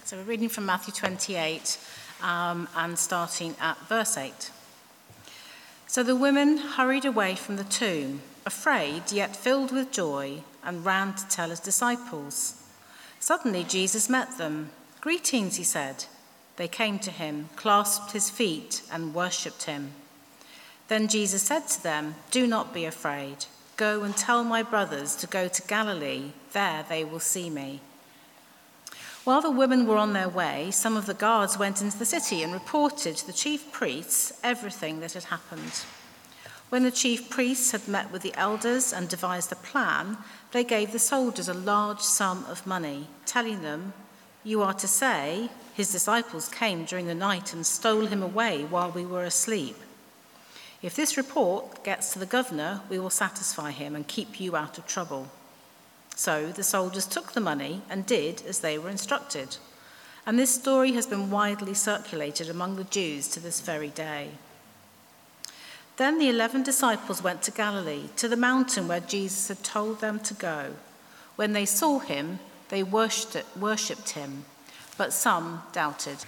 So we're reading from Matthew 28 and starting at verse 8. So the women hurried away from the tomb, afraid yet filled with joy, and ran to tell his disciples. Suddenly Jesus met them. "Greetings," he said. They came to him, clasped his feet, and worshipped him. Then Jesus said to them, "Do not be afraid. Go and tell my brothers to go to Galilee. There they will see me." While the women were on their way, some of the guards went into the city and reported to the chief priests everything that had happened. When the chief priests had met with the elders and devised a plan, they gave the soldiers a large sum of money, telling them, "You are to say, 'His disciples came during the night and stole him away while we were asleep.' If this report gets to the governor, we will satisfy him and keep you out of trouble." So the soldiers took the money and did as they were instructed. And this story has been widely circulated among the Jews to this very day. Then the 11 disciples went to Galilee, to the mountain where Jesus had told them to go. When they saw him, they worshipped him, but some doubted.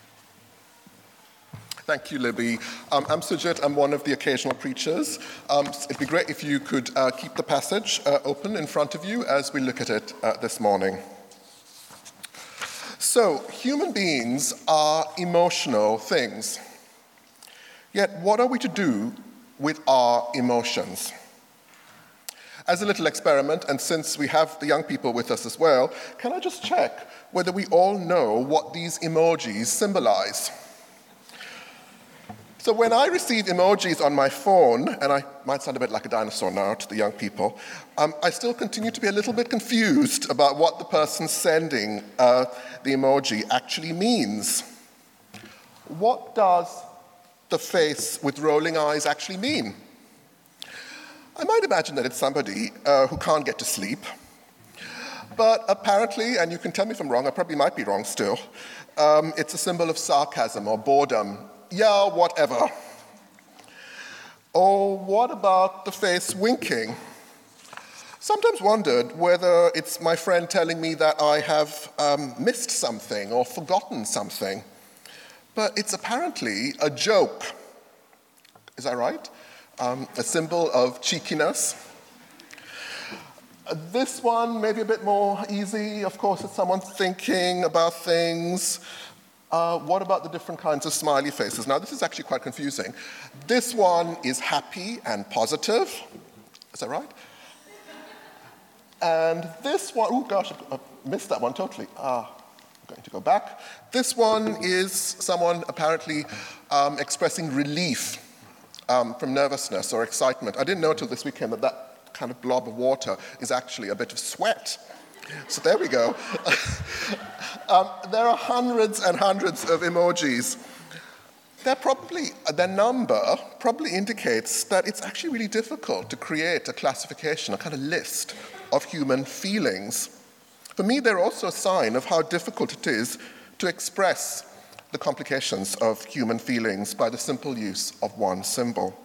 Thank you, Libby. I'm Sujit. I'm one of the occasional preachers. It'd be great if you could keep the passage open in front of you as we look at it this morning. So, human beings are emotional things. Yet, what are we to do with our emotions? As a little experiment, and since we have the young people with us as well, can I just check whether we all know what these emojis symbolize? So when I receive emojis on my phone, and I might sound a bit like a dinosaur now to the young people, I still continue to be a little bit confused about what the person sending the emoji actually means. What does the face with rolling eyes actually mean? I might imagine that it's somebody who can't get to sleep, but apparently, and you can tell me if I'm wrong, I probably might be wrong still, it's a symbol of sarcasm or boredom. Yeah, whatever. Or what about the face winking? Sometimes wondered whether it's my friend telling me that I have missed something or forgotten something. But it's apparently a joke. Is that right? A symbol of cheekiness. This one, maybe a bit more easy. Of course, it's someone thinking about things. What about the different kinds of smiley faces? Now, this is actually quite confusing. This one is happy and positive. Is that right? And this one, oh gosh, I missed that one totally. I'm going to go back. This one is someone apparently expressing relief from nervousness or excitement. I didn't know until this weekend that that kind of blob of water is actually a bit of sweat. So there we go. There are hundreds and hundreds of emojis. Their number probably indicates that it's actually really difficult to create a classification, a kind of list of human feelings. For me, they're also a sign of how difficult it is to express the complications of human feelings by the simple use of one symbol.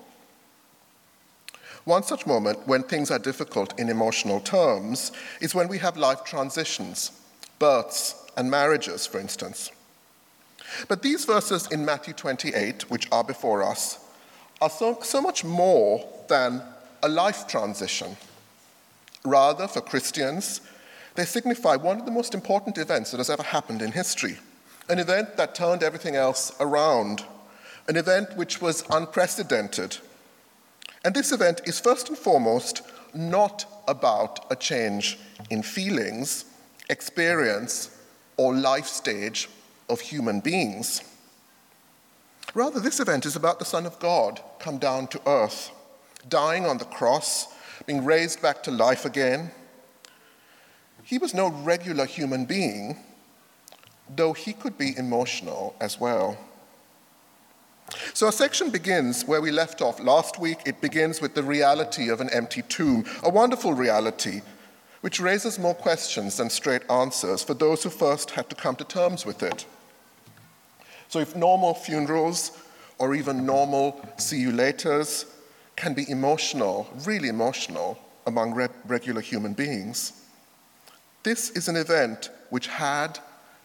One such moment when things are difficult in emotional terms is when we have life transitions, births and marriages, for instance. But these verses in Matthew 28, which are before us, are so much more than a life transition. Rather, for Christians, they signify one of the most important events that has ever happened in history, an event that turned everything else around, an event which was unprecedented. And this event is first and foremost not about a change in feelings, experience, or life stage of human beings. Rather, this event is about the Son of God come down to earth, dying on the cross, being raised back to life again. He was no regular human being, though he could be emotional as well. So our section begins where we left off last week. It begins with the reality of an empty tomb, a wonderful reality, which raises more questions than straight answers for those who first had to come to terms with it. So if normal funerals or even normal see-you-laters can be emotional, really emotional, among regular human beings, this is an event which had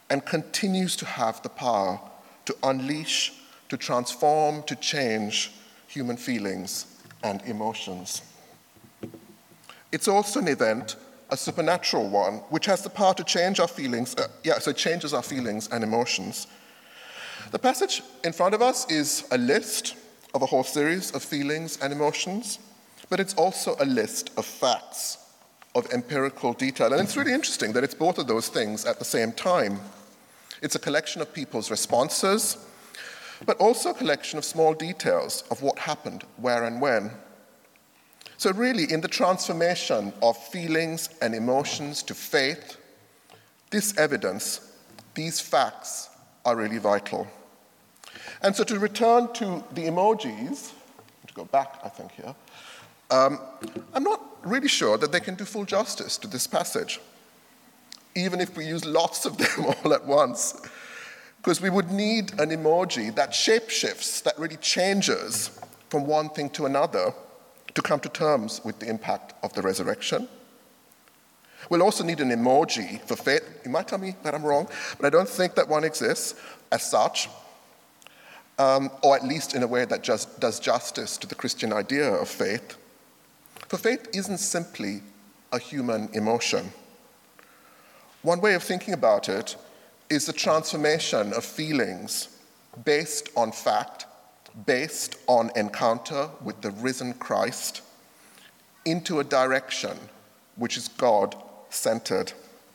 and continues to have the power to unleash, to transform, to change human feelings and emotions. It's also an event, a supernatural one, which has the power to change our feelings, so it changes our feelings and emotions. The passage in front of us is a list of a whole series of feelings and emotions, but it's also a list of facts, of empirical detail. And it's really interesting that it's both of those things at the same time. It's a collection of people's responses, but also a collection of small details of what happened, where and when. So really, in the transformation of feelings and emotions to faith, this evidence, these facts are really vital. And so to return to the emojis, to go back, I think, here, I'm not really sure that they can do full justice to this passage, even if we use lots of them all at once, because we would need an emoji that shapeshifts, that really changes from one thing to another to come to terms with the impact of the resurrection. We'll also need an emoji for faith. You might tell me that I'm wrong, but I don't think that one exists as such, or at least in a way that just does justice to the Christian idea of faith. For faith isn't simply a human emotion. One way of thinking about it is the transformation of feelings based on fact, based on encounter with the risen Christ, into a direction which is God-centered.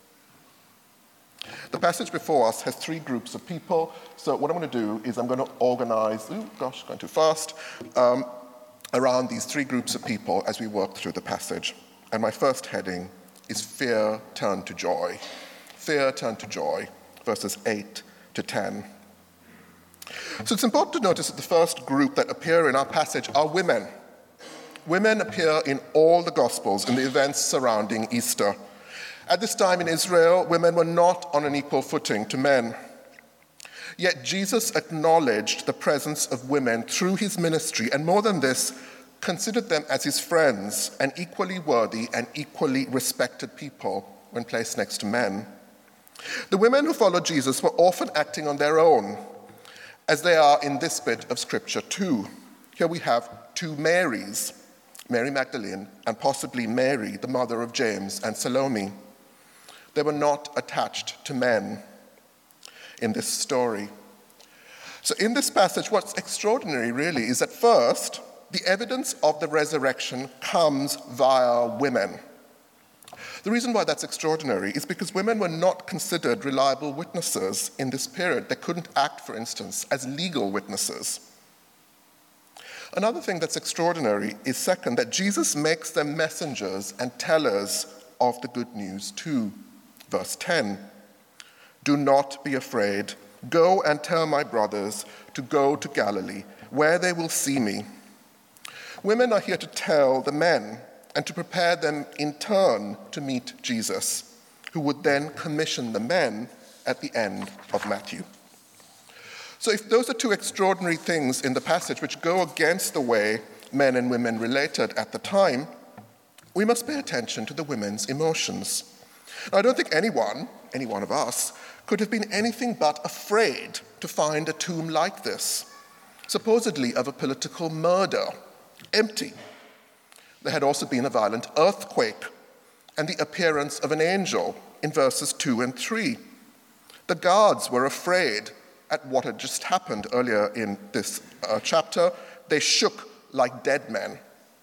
The passage before us has three groups of people. So what I'm going to do is I'm going to organize, going too fast, around these three groups of people as we work through the passage. And my first heading is fear turned to joy. Fear turned to joy, verses 8 to 10. So it's important to notice that the first group that appear in our passage are women. Women appear in all the Gospels in the events surrounding Easter. At this time in Israel, women were not on an equal footing to men. Yet Jesus acknowledged the presence of women through his ministry, and more than this, considered them as his friends and equally worthy and equally respected people when placed next to men. The women who followed Jesus were often acting on their own, as they are in this bit of scripture too. Here we have two Marys, Mary Magdalene and possibly Mary, the mother of James and Salome. They were not attached to men in this story. So in this passage, what's extraordinary really is that first, the evidence of the resurrection comes via women. The reason why that's extraordinary is because women were not considered reliable witnesses in this period. They couldn't act, for instance, as legal witnesses. Another thing that's extraordinary is, second, that Jesus makes them messengers and tellers of the good news too. Verse 10, "Do not be afraid. Go and tell my brothers to go to Galilee, where they will see me." Women are here to tell the men and to prepare them in turn to meet Jesus, who would then commission the men at the end of Matthew. So if those are two extraordinary things in the passage which go against the way men and women related at the time, we must pay attention to the women's emotions. Now, I don't think any one of us, could have been anything but afraid to find a tomb like this, supposedly of a political murder, empty. There had also been a violent earthquake and the appearance of an angel in verses 2 and 3. The guards were afraid at what had just happened earlier in this chapter. They shook like dead men.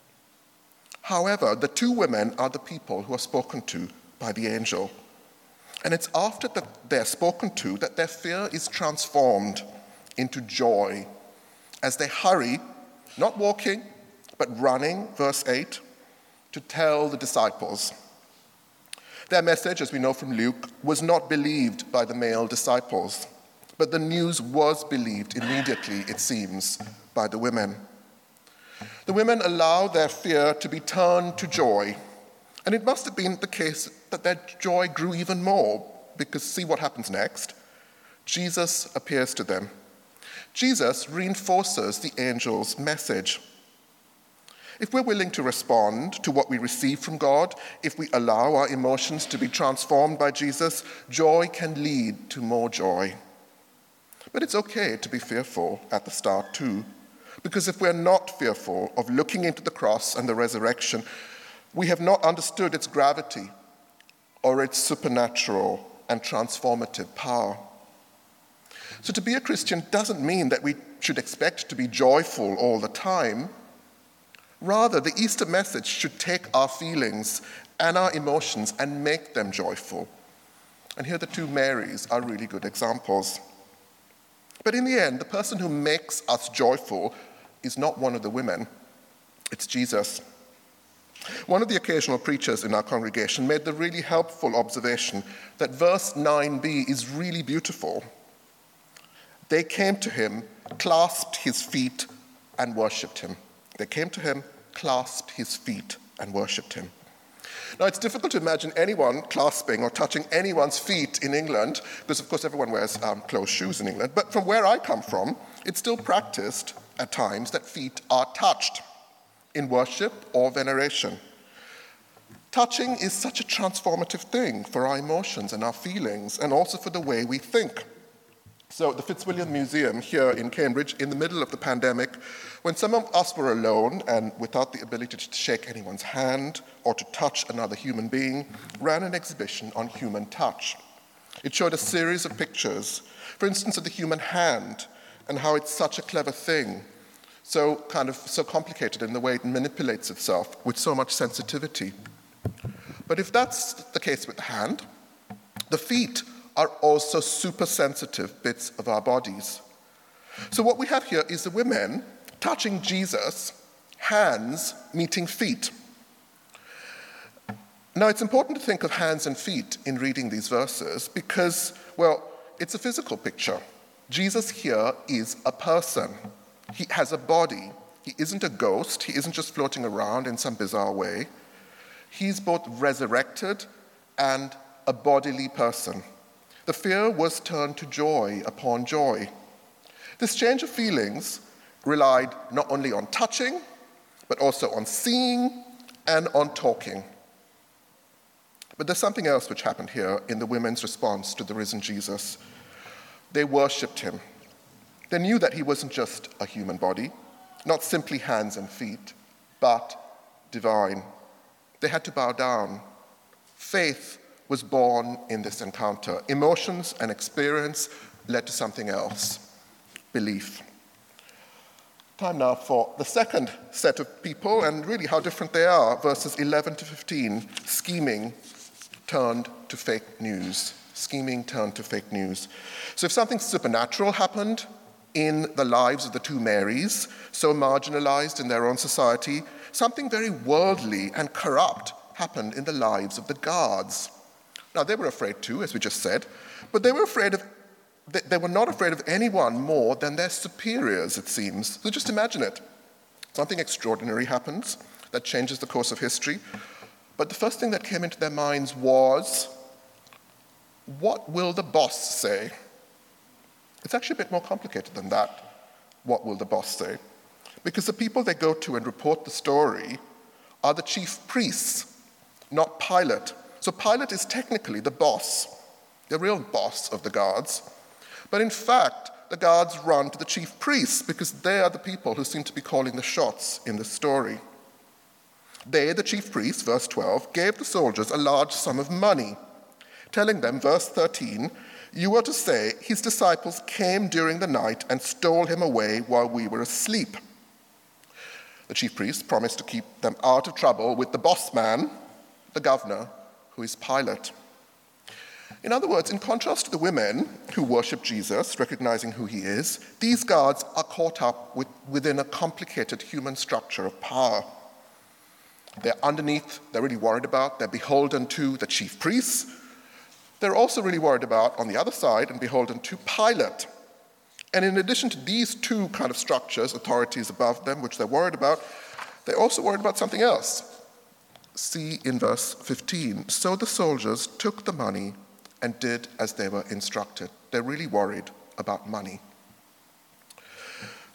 However, the two women are the people who are spoken to by the angel. And it's after that they're spoken to that their fear is transformed into joy as they hurry, not walking, but running, verse 8, to tell the disciples. Their message, as we know from Luke, was not believed by the male disciples, but the news was believed immediately, it seems, by the women. The women allowed their fear to be turned to joy, and it must have been the case that their joy grew even more, because see what happens next. Jesus appears to them. Jesus reinforces the angel's message. If we're willing to respond to what we receive from God, if we allow our emotions to be transformed by Jesus, joy can lead to more joy. But it's okay to be fearful at the start too, because if we're not fearful of looking into the cross and the resurrection, we have not understood its gravity or its supernatural and transformative power. So to be a Christian doesn't mean that we should expect to be joyful all the time. Rather, the Easter message should take our feelings and our emotions and make them joyful. And here the two Marys are really good examples. But in the end, the person who makes us joyful is not one of the women, it's Jesus. One of the occasional preachers in our congregation made the really helpful observation that verse 9b is really beautiful. They came to him, clasped his feet, and worshipped him. They came to him, clasped his feet, and worshipped him. Now, it's difficult to imagine anyone clasping or touching anyone's feet in England, because, of course, everyone wears closed shoes in England. But from where I come from, it's still practiced at times that feet are touched in worship or veneration. Touching is such a transformative thing for our emotions and our feelings, and also for the way we think. So the Fitzwilliam Museum here in Cambridge, in the middle of the pandemic, when some of us were alone and without the ability to shake anyone's hand or to touch another human being, ran an exhibition on human touch. It showed a series of pictures, for instance, of the human hand and how it's such a clever thing, so complicated in the way it manipulates itself with so much sensitivity. But if that's the case with the hand, the feet are also super sensitive bits of our bodies. So what we have here is the women touching Jesus, hands meeting feet. Now it's important to think of hands and feet in reading these verses because, well, it's a physical picture. Jesus here is a person. He has a body. He isn't a ghost. He isn't just floating around in some bizarre way. He's both resurrected and a bodily person. The fear was turned to joy upon joy. This change of feelings relied not only on touching, but also on seeing and on talking. But there's something else which happened here in the women's response to the risen Jesus. They worshipped him. They knew that he wasn't just a human body, not simply hands and feet, but divine. They had to bow down. Faith was born in this encounter. Emotions and experience led to something else, belief. Time now for the second set of people and really how different they are. Verses 11 to 15, scheming turned to fake news. Scheming turned to fake news. So if something supernatural happened in the lives of the two Marys, so marginalized in their own society, something very worldly and corrupt happened in the lives of the guards. Now, they were afraid too, as we just said, but they were not afraid of anyone more than their superiors, it seems. So just imagine it. Something extraordinary happens that changes the course of history, but the first thing that came into their minds was, what will the boss say? It's actually a bit more complicated than that. What will the boss say? Because the people they go to and report the story are the chief priests, not Pilate. So Pilate is technically the boss, the real boss of the guards. But in fact, the guards run to the chief priests because they are the people who seem to be calling the shots in the story. They, the chief priests, verse 12, gave the soldiers a large sum of money, telling them, verse 13, you are to say, his disciples came during the night and stole him away while we were asleep. The chief priests promised to keep them out of trouble with the boss man, the governor, who is Pilate. In other words, in contrast to the women who worship Jesus, recognizing who he is, these guards are caught up within a complicated human structure of power. They're underneath, they're really worried about, they're beholden to the chief priests. They're also really worried about, on the other side, and beholden to Pilate. And in addition to these two kind of structures, authorities above them, which they're worried about, they're also worried about something else. See in verse 15, so the soldiers took the money and did as they were instructed. They're really worried about money.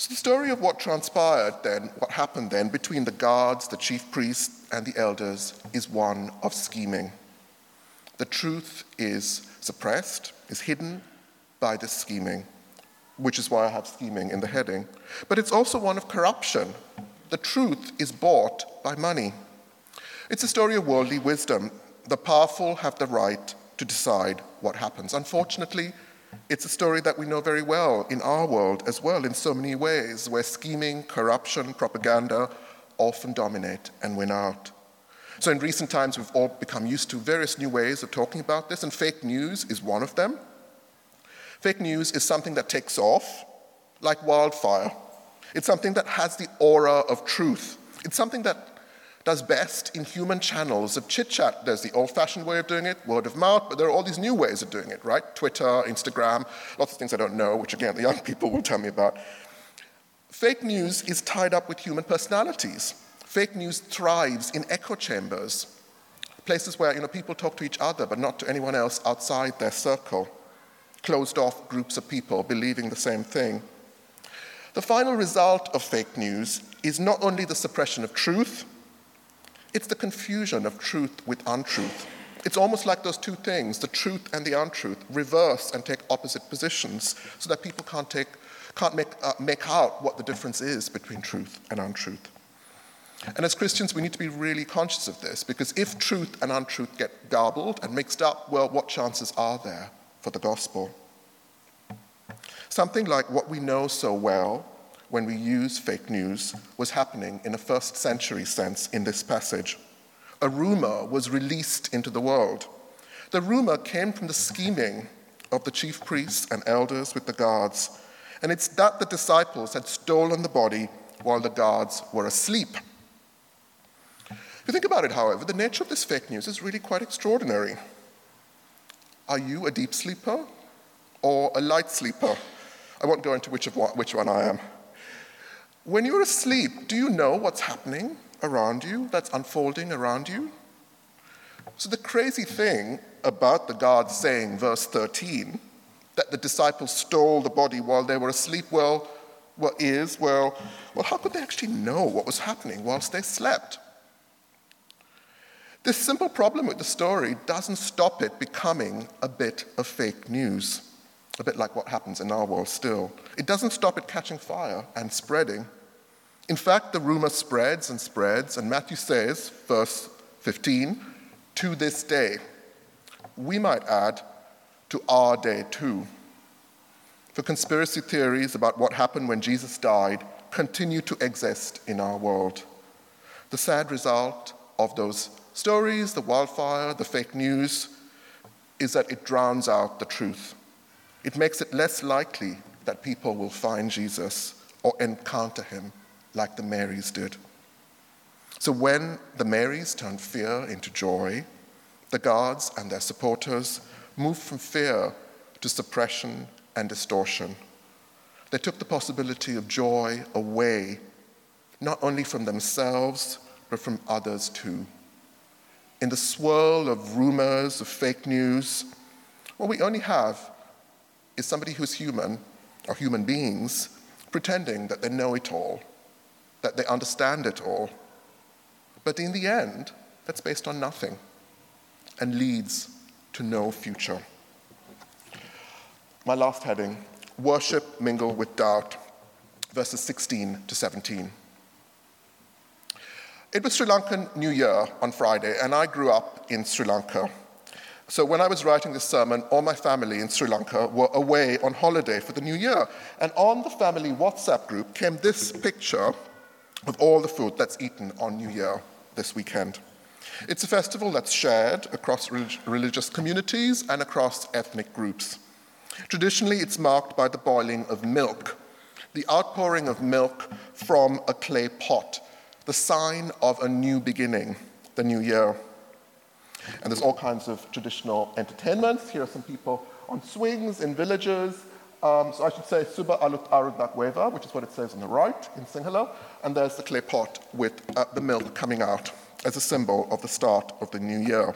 So the story of what transpired then, what happened then between the guards, the chief priests, and the elders is one of scheming. The truth is suppressed, is hidden by this scheming, which is why I have scheming in the heading. But it's also one of corruption. The truth is bought by money. It's a story of worldly wisdom. The powerful have the right to decide what happens. Unfortunately, it's a story that we know very well in our world as well in so many ways, where scheming, corruption, propaganda often dominate and win out. So in recent times, we've all become used to various new ways of talking about this, and fake news is one of them. Fake news is something that takes off like wildfire. It's something that has the aura of truth. It's something that does best in human channels of chit-chat. There's the old-fashioned way of doing it, word of mouth, but there are all these new ways of doing it, right? Twitter, Instagram, lots of things I don't know, which again, the young people will tell me about. Fake news is tied up with human personalities. Fake news thrives in echo chambers, places where people talk to each other, but not to anyone else outside their circle. Closed-off groups of people believing the same thing. The final result of fake news is not only the suppression of truth, it's the confusion of truth with untruth. It's almost like those two things, the truth and the untruth, reverse and take opposite positions so that people can't make out what the difference is between truth and untruth. And as Christians, we need to be really conscious of this, because if truth and untruth get garbled and mixed up, well, what chances are there for the gospel? Something like what we know so well when we use fake news was happening in a first century sense in this passage. A rumor was released into the world. The rumor came from the scheming of the chief priests and elders with the guards, and it's that the disciples had stolen the body while the guards were asleep. If you think about it, however, the nature of this fake news is really quite extraordinary. Are you a deep sleeper or a light sleeper? I won't go into which one I am. When you're asleep, do you know what's happening around you, that's unfolding around you? So the crazy thing about the guards saying, verse 13, that the disciples stole the body while they were asleep, well, how could they actually know what was happening whilst they slept? This simple problem with the story doesn't stop it becoming a bit of fake news, a bit like what happens in our world still. It doesn't stop it catching fire and spreading. In fact, the rumor spreads, and Matthew says, verse 15, to this day. We might add, to our day too. For conspiracy theories about what happened when Jesus died continue to exist in our world. The sad result of those stories, the wildfire, the fake news, is that it drowns out the truth. It makes it less likely that people will find Jesus or encounter him like the Marys did. So when the Marys turned fear into joy, the guards and their supporters moved from fear to suppression and distortion. They took the possibility of joy away, not only from themselves, but from others too. In the swirl of rumors, of fake news, what we only have is somebody who's human, or human beings, pretending that they know it all, that they understand it all. But in the end, that's based on nothing and leads to no future. My last heading, worship mingled with doubt, verses 16 to 17. It was Sri Lankan New Year on Friday, and I grew up in Sri Lanka. So when I was writing this sermon, all my family in Sri Lanka were away on holiday for the New Year. And on the family WhatsApp group came this picture of all the food that's eaten on New Year this weekend. It's a festival that's shared across religious communities and across ethnic groups. Traditionally, it's marked by the boiling of milk, the outpouring of milk from a clay pot, the sign of a new beginning, the new year. And there's all kinds of traditional entertainments. Here are some people on swings in villages. So I should say Suba Alut Arudak Weva, which is what it says on the right in Sinhala. And there's the clay pot with the milk coming out as a symbol of the start of the new year.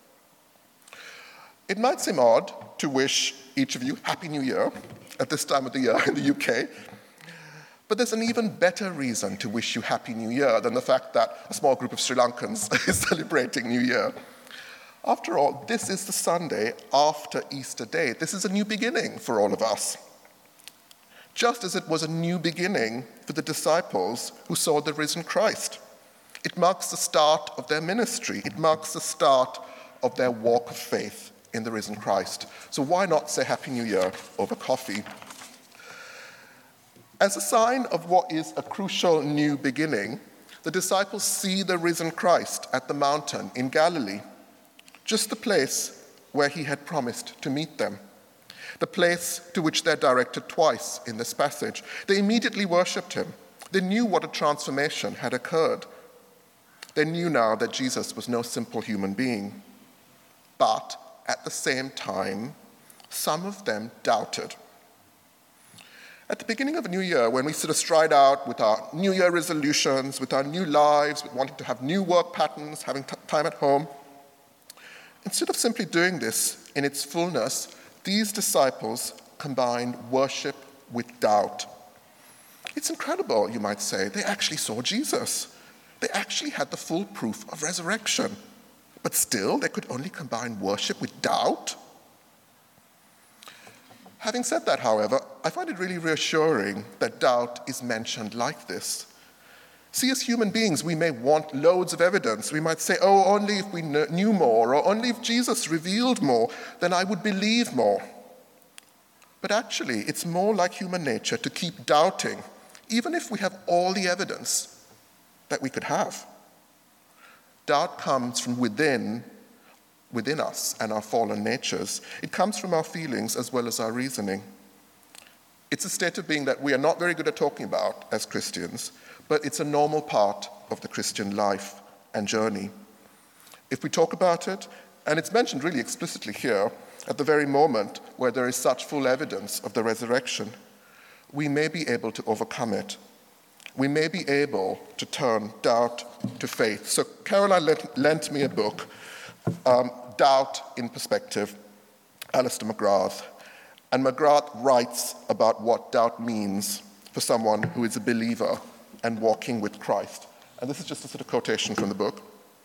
It might seem odd to wish each of you Happy New Year at this time of the year in the UK, But there's an even better reason to wish you Happy New Year than the fact that a small group of Sri Lankans is celebrating New Year. After all, this is the Sunday after Easter Day. This is a new beginning for all of us. Just as it was a new beginning for the disciples who saw the risen Christ. It marks the start of their ministry. It marks the start of their walk of faith in the risen Christ. So why not say Happy New Year over coffee? As a sign of what is a crucial new beginning, the disciples see the risen Christ at the mountain in Galilee, just the place where he had promised to meet them, the place to which they're directed twice in this passage. They immediately worshipped him. They knew what a transformation had occurred. They knew now that Jesus was no simple human being. But at the same time, some of them doubted. At the beginning of a new year, when we sort of stride out with our New Year resolutions, with our new lives, with wanting to have new work patterns, having time at home, instead of simply doing this in its fullness, these disciples combined worship with doubt. It's incredible, you might say. They actually saw Jesus. They actually had the full proof of resurrection. But still, they could only combine worship with doubt? Having said that, however, I find it really reassuring that doubt is mentioned like this. See, as human beings, we may want loads of evidence. We might say, oh, only if we knew more, or only if Jesus revealed more, then I would believe more. But actually, it's more like human nature to keep doubting, even if we have all the evidence that we could have. Doubt comes from within us and our fallen natures. It comes from our feelings as well as our reasoning. It's a state of being that we are not very good at talking about as Christians, but it's a normal part of the Christian life and journey. If we talk about it, and it's mentioned really explicitly here, at the very moment where there is such full evidence of the resurrection, we may be able to overcome it. We may be able to turn doubt to faith. So Caroline lent me a book, Doubt in Perspective, Alistair McGrath. And McGrath writes about what doubt means for someone who is a believer and walking with Christ. And this is just a sort of quotation from the book.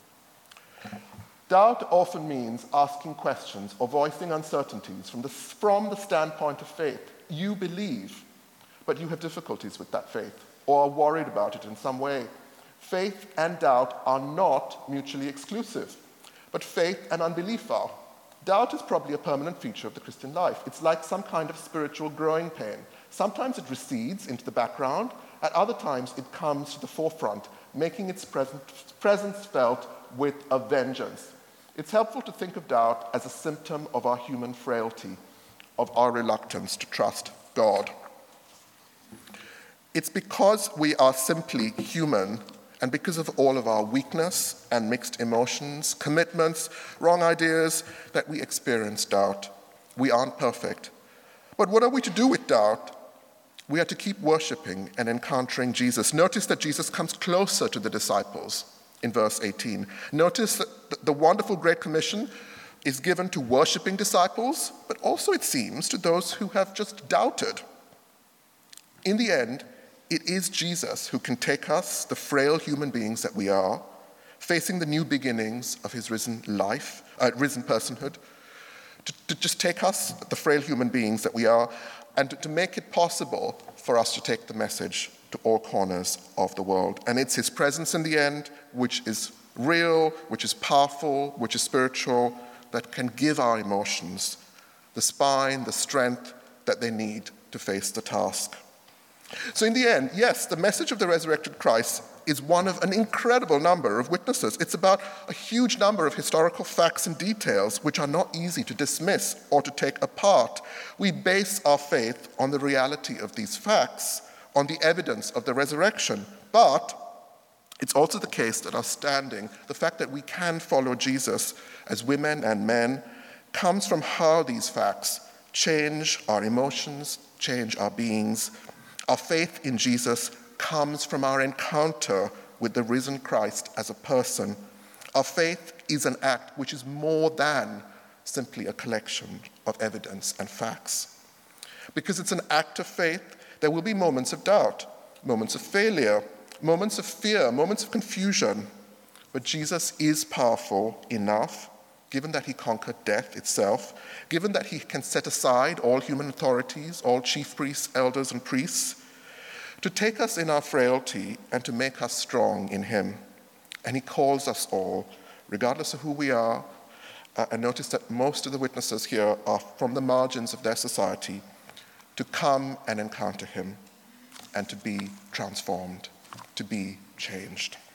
Doubt often means asking questions or voicing uncertainties from the standpoint of faith. You believe, but you have difficulties with that faith or are worried about it in some way. Faith and doubt are not mutually exclusive, but faith and unbelief are. Doubt is probably a permanent feature of the Christian life. It's like some kind of spiritual growing pain. Sometimes it recedes into the background, at other times it comes to the forefront, making its presence felt with a vengeance. It's helpful to think of doubt as a symptom of our human frailty, of our reluctance to trust God. It's because we are simply human and because of all of our weakness and mixed emotions, commitments, wrong ideas, that we experience doubt. We aren't perfect. But what are we to do with doubt? We are to keep worshiping and encountering Jesus. Notice that Jesus comes closer to the disciples in verse 18. Notice that the wonderful Great Commission is given to worshiping disciples, but also, it seems, to those who have just doubted. In the end, it is Jesus who can take us, the frail human beings that we are, facing the new beginnings of his risen life, risen personhood, to just take us, the frail human beings that we are, and to make it possible for us to take the message to all corners of the world. And it's his presence in the end, which is real, which is powerful, which is spiritual, that can give our emotions the spine, the strength that they need to face the task. So in the end, yes, the message of the resurrected Christ is one of an incredible number of witnesses. It's about a huge number of historical facts and details which are not easy to dismiss or to take apart. We base our faith on the reality of these facts, on the evidence of the resurrection. But it's also the case that our standing, the fact that we can follow Jesus as women and men, comes from how these facts change our emotions, change our beings. Our faith in Jesus comes from our encounter with the risen Christ as a person. Our faith is an act which is more than simply a collection of evidence and facts. Because it's an act of faith, there will be moments of doubt. moments of failure, moments of fear, moments of confusion. But Jesus is powerful enough, given that he conquered death itself, given that he can set aside all human authorities, all chief priests, elders, and priests, to take us in our frailty and to make us strong in him. And he calls us all, regardless of who we are, and notice that most of the witnesses here are from the margins of their society, to come and encounter him and to be transformed, to be changed.